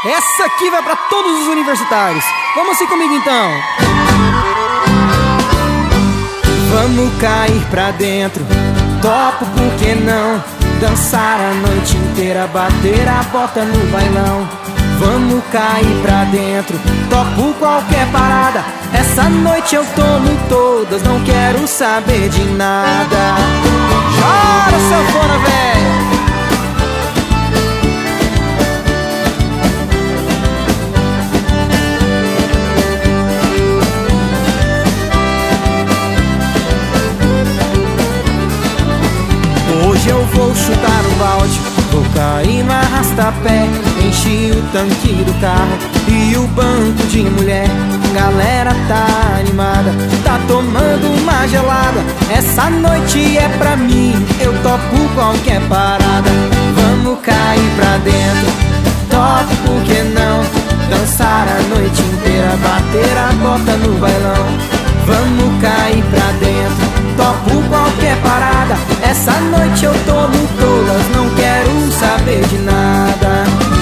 Essa aqui vai pra todos os universitários. Vamos assim comigo então. Vamos cair pra dentro, topo por que não? Dançar a noite inteira, bater a bota no bailão. Vamos cair pra dentro, topo qualquer parada. Essa noite eu tomo todas, não quero saber de nada. Chora, sanfona velha. Hoje eu vou chutar um balde, vou cair no arrastapé. Enchi o tanque do carro e o banco de mulher. Galera tá animada, tá tomando uma gelada. Essa noite é pra mim, eu topo qualquer parada. Vamos cair pra dentro, topo por que não? Dançar a noite inteira, bater a bota no bailão. Vamos cair pra dentro, topo qualquer parada. Essa noite eu tomo todas, não quero saber de nada.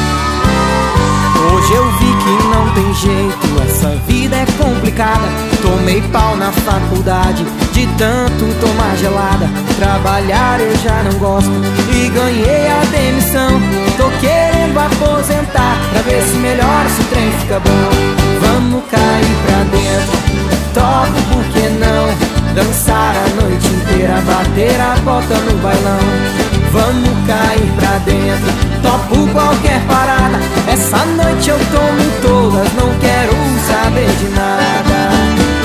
Hoje eu vi que não tem jeito, essa vida é complicada. Tomei pau na faculdade, de tanto tomar gelada. Trabalhar eu já não gosto e ganhei a demissão. Tô querendo aposentar, pra ver se melhora, se o trem fica bom. Vamos cair pra dentro, topo por que não? Dançar a noite inteira, bater a bota no bailão. Vamos cair pra dentro, topo qualquer parada. Essa noite eu tomo todas, não quero saber de nada.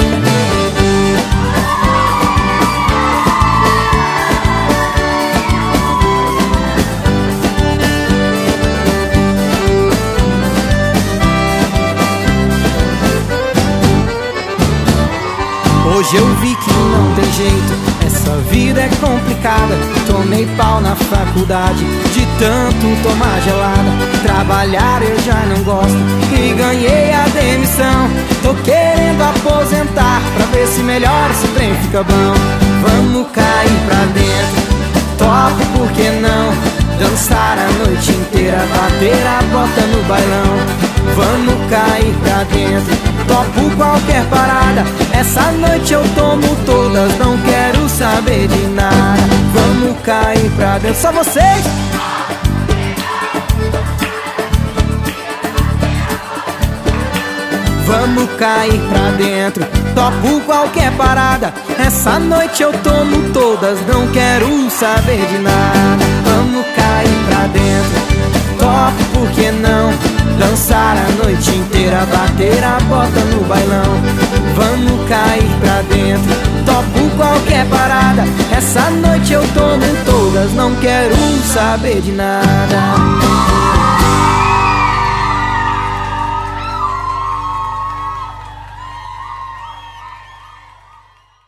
Hoje eu vi que não tem jeito, essa vida é complicada. Tomei pau na faculdade, de tanto tomar gelada. Trabalhar eu já não gosto e ganhei a demissão. Tô querendo aposentar, pra ver se melhora, se o trem fica bom. Vamos cair pra dentro, topo por que não? Dançar a noite inteira, bater a bota no bailão. Vamos cair pra dentro, topo qualquer parada. Essa noite eu tomo todas, não quero saber de nada. Vamos cair pra dentro, só vocês! Vamos cair pra dentro, topo qualquer parada. Essa noite eu tomo todas, não quero saber de nada. Vamos cair pra dentro, topo por que não? Dançar a noite inteira, bater a bota no bailão. Vamos cair pra dentro, topo qualquer parada. Essa noite eu tomo todas, não quero saber de nada.